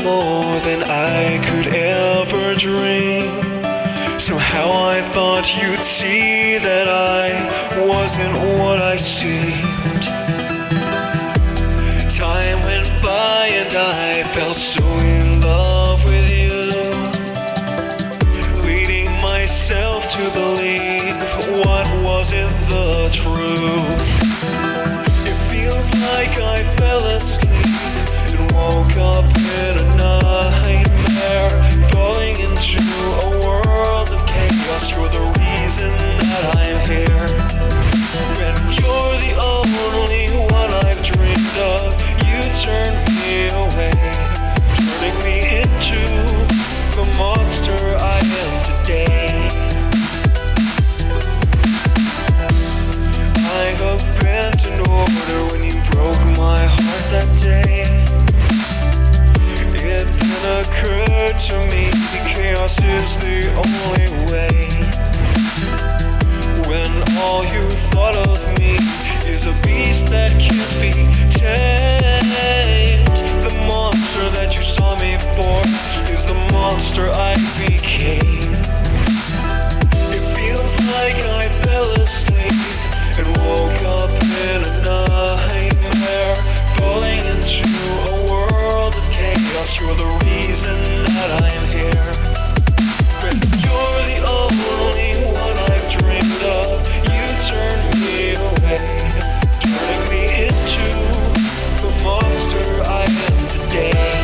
more than I could ever dream. Somehow I thought you'd see that I wasn't what I seemed. Time went by and I fell so in love with you, leading myself to believe what wasn't the truth. It feels like I fell asleep and woke up in a nightmare, falling into a world of chaos. You're the reason that I'm here, and you're the only one I've dreamed of. You turned me away, turning me into the monster I am today. I abandoned order when you broke my heart that day. It then occurred to me chaos is the only way. When all you thought of me is a beast that can't be tamed, the monster that you saw me for is the monster I became. It feels like I fell asleep and woke up in a nightmare, falling into a world of chaos. You're the reason that I'm here, but you're the only one I've dreamed of. You turned me away, turning me into the monster I am today.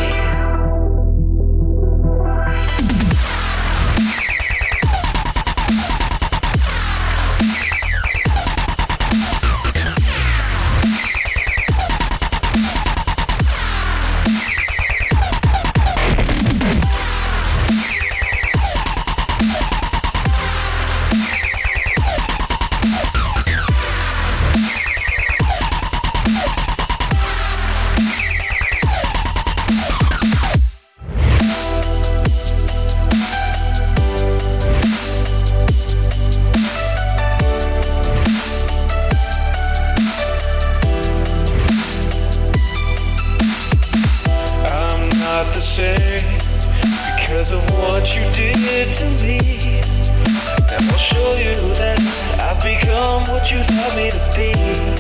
Not the same because of what you did to me, and I'll show you that I've become what you thought me to be.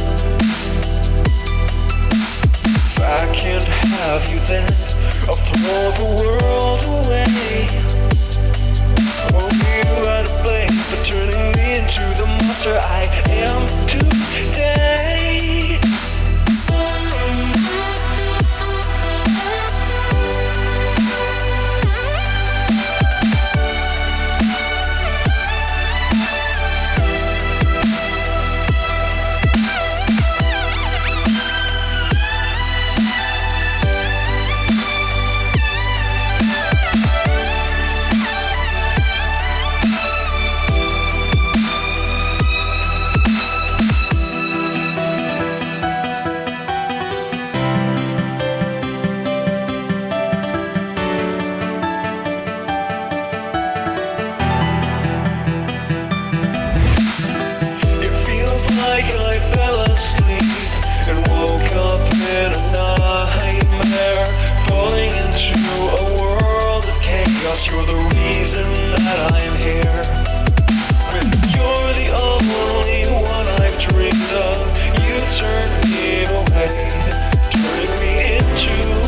If I can't have you, then I'll throw the world away. I won't be right to blame for turning me into the monster I am today. I fell asleep and woke up in a nightmare, falling into a world of chaos. You're the reason that I'm here, when you're the only one I've dreamed of. You turned me away, turning me into